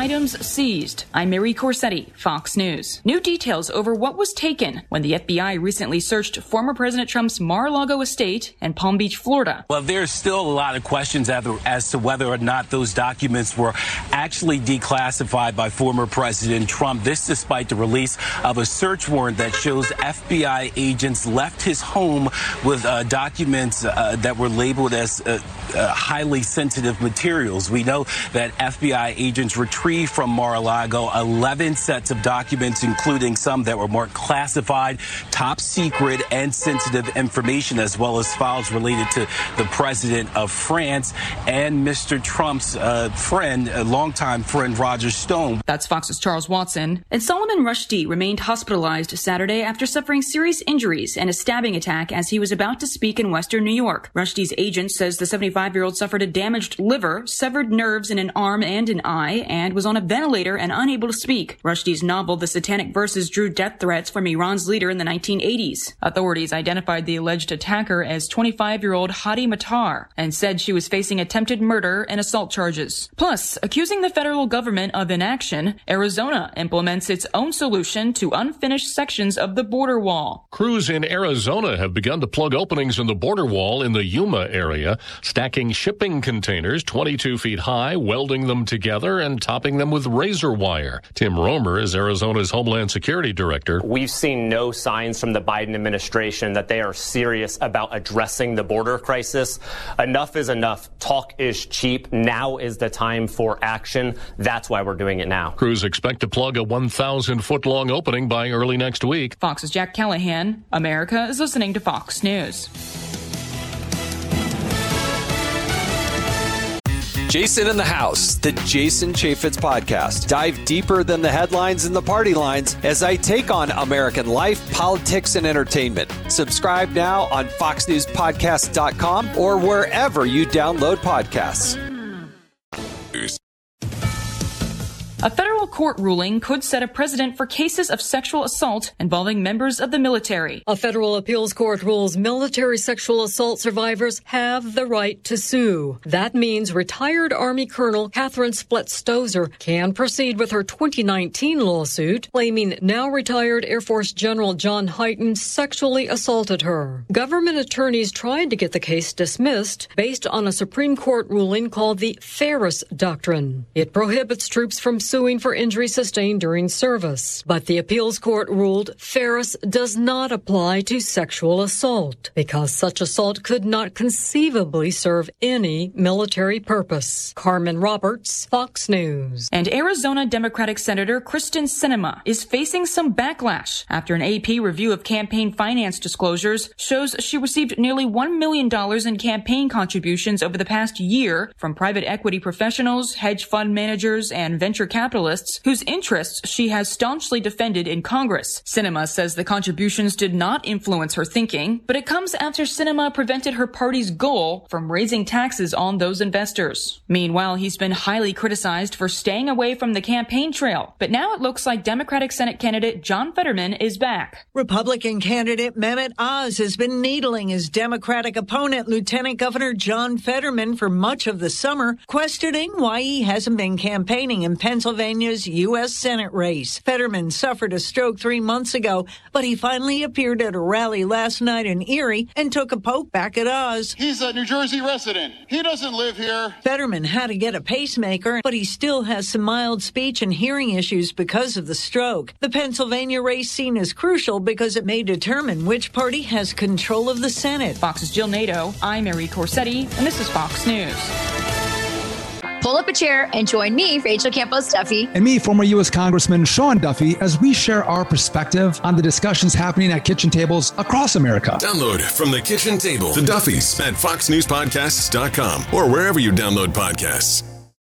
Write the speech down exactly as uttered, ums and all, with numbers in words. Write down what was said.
items seized. I'm Mary Corsetti, Fox News. New details over what was taken when the F B I recently searched former President Trump's Mar-a-Lago estate in Palm Beach, Florida. Well, there's still a lot of questions as to whether or not those documents were actually declassified by former President Trump. This despite the release of a search warrant that shows F B I agents left his home with uh, documents uh, that were labeled as uh, uh, highly sensitive materials. We know that F B I agents retrieved from Mar-a-Lago eleven sets of documents, including some that were marked classified, top secret, and sensitive information, as well as files related to the president of France and Mister Trump's uh, friend, a longtime friend, Roger Stone. That's Fox's Charles Watson. And Solomon Rushdie remained hospitalized Saturday after suffering serious injuries and a stabbing attack as he was about to speak in Western New York. Rushdie's agent says the seventy-five-year-old suffered a damaged liver, severed nerves in an arm and an eye, and was on a ventilator and unable to speak. Rushdie's novel, The Satanic Verses, drew death threats from Iran's leader in the nineteen eighties. Authorities identified the alleged attacker as twenty-five-year-old Hadi Matar and said she was facing attempted murder and assault charges. Plus, accusing the federal government of inaction, Arizona implements its own solution to unfinished sections of the border wall. Crews in Arizona have begun to plug openings in the border wall in the Yuma area, stacking shipping containers twenty-two feet high, welding them together, and topping them with razor wire. Tim Romer is Arizona's Homeland Security Director. We've seen no signs from the Biden administration that they are serious about addressing the border crisis. Enough is enough. Talk is cheap. Now is the time for action. That's why we're doing it now. Crews expect to plug a one thousand foot long opening by early next week. Fox's Jack Callahan. America is listening to Fox News. Jason in the House, the Jason Chaffetz podcast. Dive deeper than the headlines and the party lines as I take on American life, politics, and entertainment. Subscribe now on fox news podcast dot com or wherever you download podcasts. A federal court ruling could set a precedent for cases of sexual assault involving members of the military. A federal appeals court rules military sexual assault survivors have the right to sue. That means retired Army Colonel Catherine Splett-Stozer can proceed with her twenty nineteen lawsuit, claiming now retired Air Force General John Hyten sexually assaulted her. Government attorneys tried to get the case dismissed based on a Supreme Court ruling called the Ferris Doctrine. It prohibits troops from suing for injury sustained during service. But the appeals court ruled Ferris does not apply to sexual assault because such assault could not conceivably serve any military purpose. Carmen Roberts, Fox News. And Arizona Democratic Senator Kristen Sinema is facing some backlash after an A P review of campaign finance disclosures shows she received nearly one million dollars in campaign contributions over the past year from private equity professionals, hedge fund managers, and venture capitalists whose interests she has staunchly defended in Congress. Sinema says the contributions did not influence her thinking, but it comes after Sinema prevented her party's goal from raising taxes on those investors. Meanwhile, he's been highly criticized for staying away from the campaign trail, but now it looks like Democratic Senate candidate John Fetterman is back. Republican candidate Mehmet Oz has been needling his Democratic opponent, Lieutenant Governor John Fetterman, for much of the summer, questioning why he hasn't been campaigning in Pennsylvania's U S Senate race. Fetterman suffered a stroke three months ago, but he finally appeared at a rally last night in Erie and took a poke back at Oz. He's a New Jersey resident. He doesn't live here. Fetterman had to get a pacemaker, but he still has some mild speech and hearing issues because of the stroke. The Pennsylvania race seen as crucial because it may determine which party has control of the Senate. Fox's Jill Nato, I'm Mary Corsetti, and this is Fox News. Pull up a chair and join me, Rachel Campos Duffy. And me, former U S Congressman Sean Duffy, as we share our perspective on the discussions happening at kitchen tables across America. Download From the Kitchen Table, the Duffys, at fox news podcasts dot com or wherever you download podcasts.